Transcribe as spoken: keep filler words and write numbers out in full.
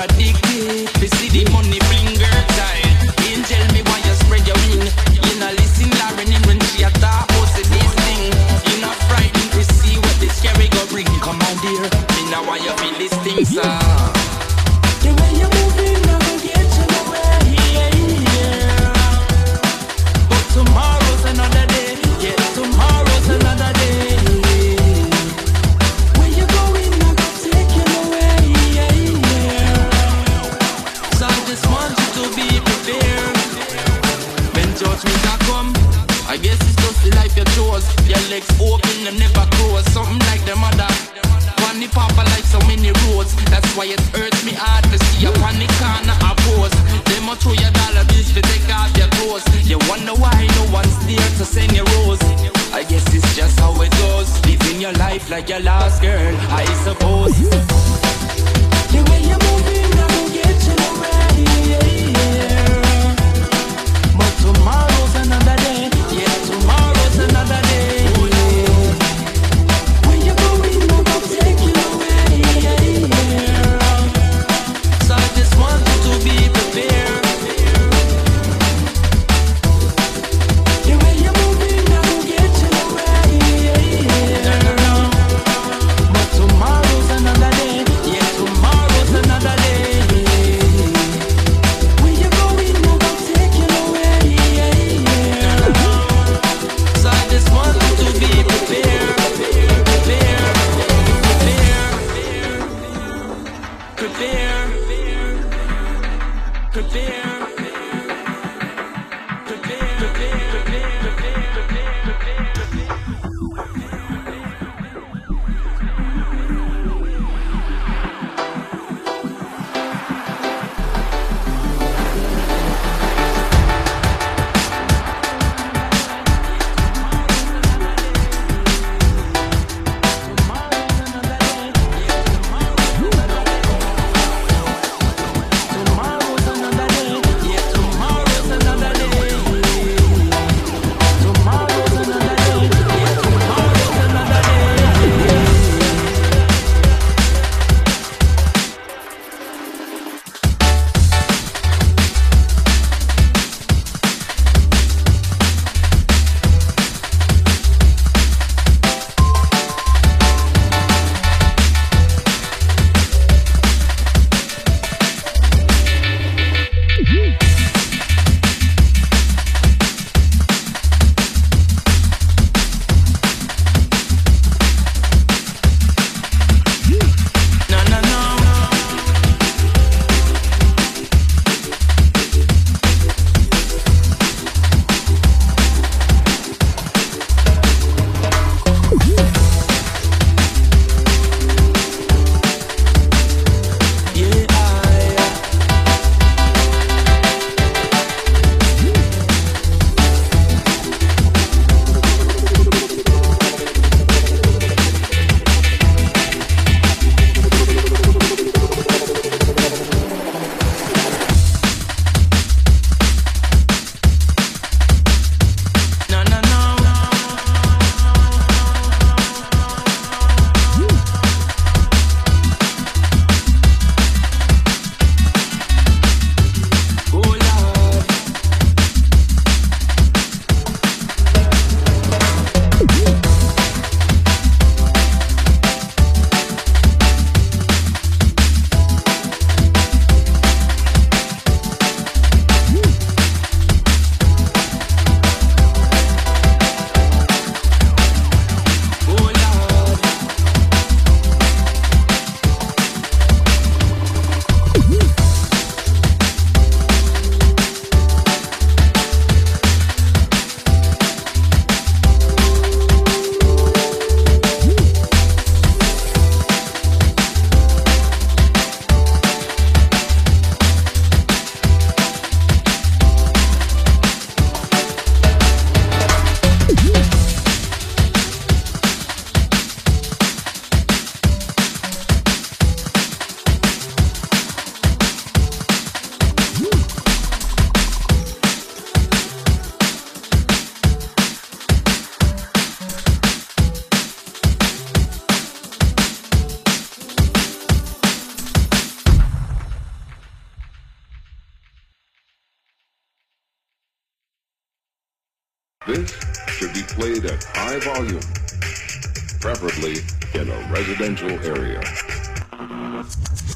addicted. We see the money blinger time. Angel me why you spread your wing. You not listen Lauren in when she a talk about this thing. You not frightened to see what this scary go bring. Come on dear, me know why you feel this thing sir. The way you moving now go get you nowhere. Yeah, yeah. But tomorrow's another day. Yeah, tomorrow's another day. Where you going now go take you nowhere. Yeah, yeah. So I just want you to be prepared. When judgment a come, I guess it's just the life you chose. Your legs open, them never close. Something like the mother. On the papa like so many roads. That's why it hurts me hard to see you on the corner of post. Them a throw your dollar bills to take off your clothes. You wonder why no one's there to send you rose. I guess it's just how it goes. Living your life like your last girl, I suppose. The way you're moving, I will get you nowhere. Yeah, yeah. But tomorrow's another day. Yeah, tomorrow's another day. Where you going, I will take you away. Yeah, yeah. So I just want you to be prepared. The way you're moving, I will get you nowhere. Yeah, yeah. But tomorrow's another day. This should be played at high volume, preferably in a residential area.